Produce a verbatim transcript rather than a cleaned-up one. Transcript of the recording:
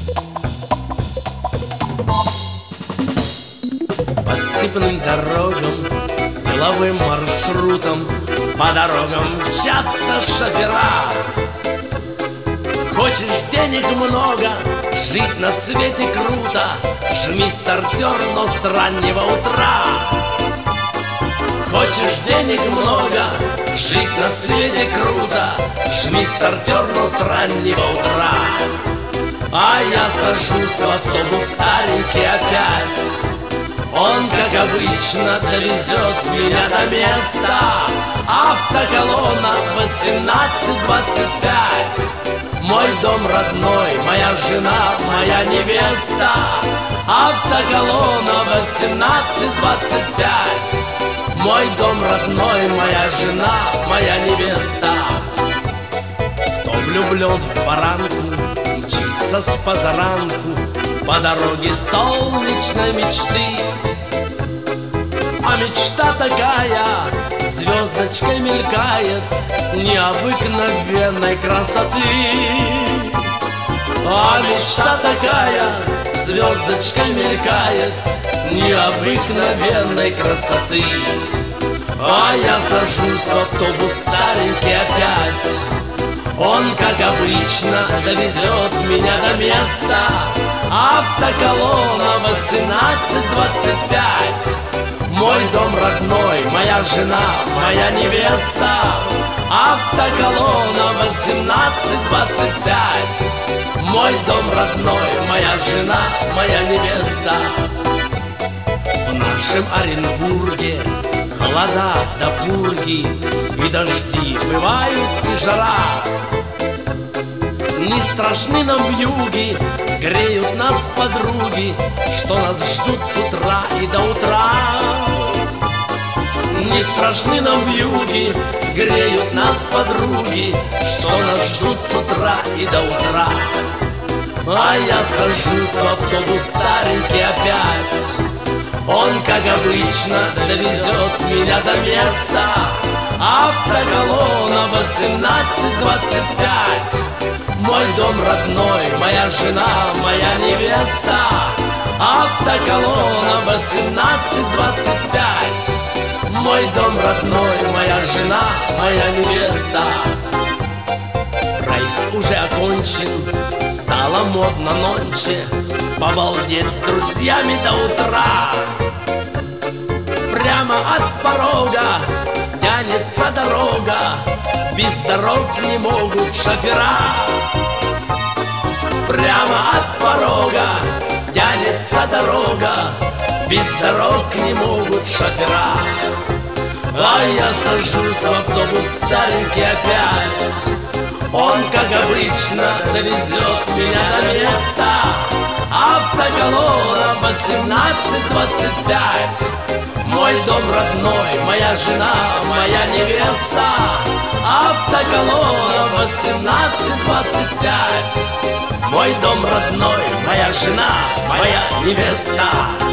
По степным дорогам, деловым маршрутам, по дорогам мчатся шофера. Хочешь денег много, жить на свете круто, жми стартер, но с раннего утра. Хочешь денег много, жить на свете круто, жми стартер, но с раннего утра. А я сажусь в автобус старенький опять. Он, как обычно, довезет меня до места. Автоколонна восемнадцать двадцать пять. Мой дом родной, моя жена, моя невеста. Автоколонна восемнадцать двадцать пять. Мой дом родной, моя жена, моя невеста. Кто влюблен в баранку, мчится с позаранку по дороге солнечной мечты. А мечта такая звездочкой мелькает необыкновенной красоты. А мечта такая звездочкой мелькает необыкновенной красоты. А я сажусь в автобус старенький опять. Он, как обычно, довезет меня до места. Автоколонна восемнадцать двадцать пять. Мой дом родной, моя жена, моя невеста. Автоколонна восемнадцать двадцать пять. Мой дом родной, моя жена, моя невеста. В нашем Оренбурге холода до пурги, и дожди бывают, и жара. Не страшны нам вьюги, греют нас подруги, что нас ждут с утра и до утра. Не страшны нам вьюги, греют нас подруги, что нас ждут с утра и до утра. А я сажусь в автобус старенький опять. Он, как обычно, довезет меня до места. Автоколонна восемнадцать двадцать пять. Мой дом родной, моя жена, моя невеста. Автоколонна восемнадцать двадцать пять. Мой дом родной, моя жена, моя невеста. Рейс уже окончен, стало модно нонче побалдеть с друзьями до утра. Прямо от порога тянется дорога, без дорог не могут шофера. Прямо от порога тянется дорога, без дорог не могут шофера. А я сажусь в автобус старенький опять. Он, как обычно, довезет меня до места. Автоколонна восемнадцать двадцать пять. Мой дом родной, моя жена, моя невеста. Автоколонна восемнадцать двадцать пять. Мой дом родной, моя жена, моя невеста.